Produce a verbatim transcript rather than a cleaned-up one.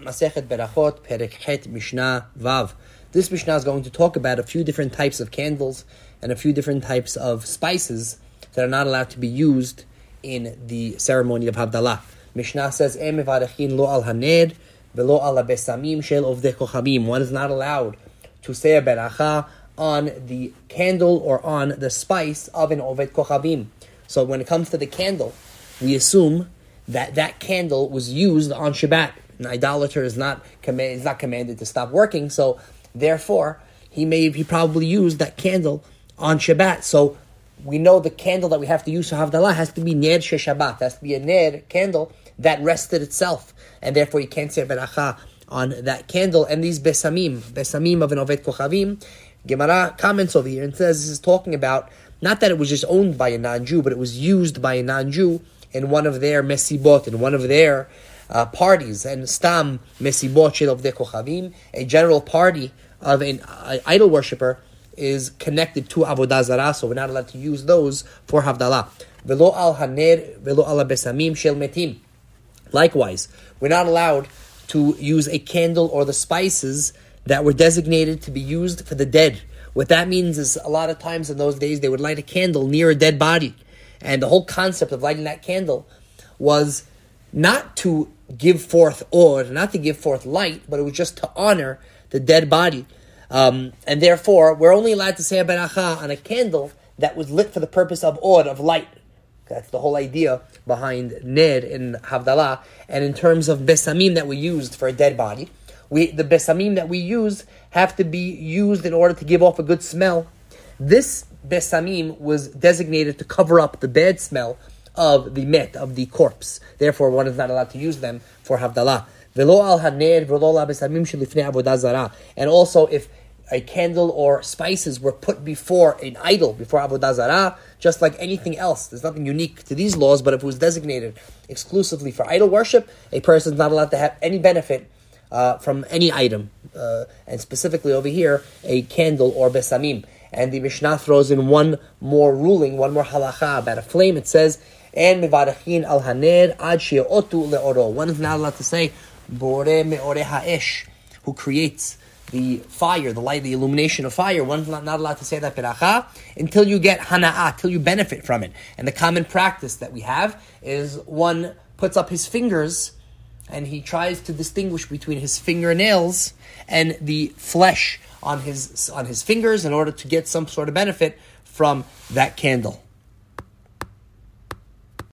Masechet Berachot, Perek Het, Mishnah Vav. This Mishnah is going to talk about a few different types of candles and a few different types of spices that are not allowed to be used in the ceremony of Havdalah. Mishnah says, Em mevarechin lo al haned velo al besamim shel ovdei kochavim. One is not allowed to say a beracha on the candle or on the spice of an oved kochavim. So when it comes to the candle, we assume that that candle was used on Shabbat. An idolater is not command, is not commanded to stop working, so therefore he may he probably used that candle on Shabbat. So we know the candle that we have to use for Havdalah has to be ner she Shabbat, has to be a ner candle that rested itself, and therefore you can't say beracha on that candle. And these besamim, besamim of an oved kochavim, Gemara comments over here and says this is talking about not that it was just owned by a non-Jew, but it was used by a non-Jew in one of their mesibot, in one of their uh, parties. And stam mesibot shel ovdei kochavim, a general party of an uh, idol worshipper, is connected to avodah zarah, so we're not allowed to use those for Havdalah. Velo al haner, velo al besamim shel metim. Likewise, we're not allowed to use a candle or the spices that were designated to be used for the dead. What that means is a lot of times in those days they would light a candle near a dead body. And the whole concept of lighting that candle was not to give forth or not to give forth light, but it was just to honor the dead body. Um, and therefore, we're only allowed to say a beracha on a candle that was lit for the purpose of or, of light. That's the whole idea behind ner in Havdalah. And in terms of besamim that we used for a dead body, we the besamim that we use have to be used in order to give off a good smell. This besamim was designated to cover up the bad smell of the met, of the corpse. Therefore, one is not allowed to use them for Havdalah. Velo al haner, velo al besamim shelifnei avodah zarah. And also, if a candle or spices were put before an idol, before avodah zarah, just like anything else, there's nothing unique to these laws, but if it was designated exclusively for idol worship, a person is not allowed to have any benefit uh, from any item, uh, and specifically over here, a candle or besamim. And the Mishnah throws in one more ruling, one more halacha about a flame. It says, "En mevarachin al haner ad she'otu leoro." One is not allowed to say, "Boreh meoreh ha'esh," who creates the fire, the light, the illumination of fire. One's not, not allowed to say that beracha until you get hana'ah, till you benefit from it. And the common practice that we have is one puts up his fingers and he tries to distinguish between his fingernails and the flesh on his on his fingers in order to get some sort of benefit from that candle.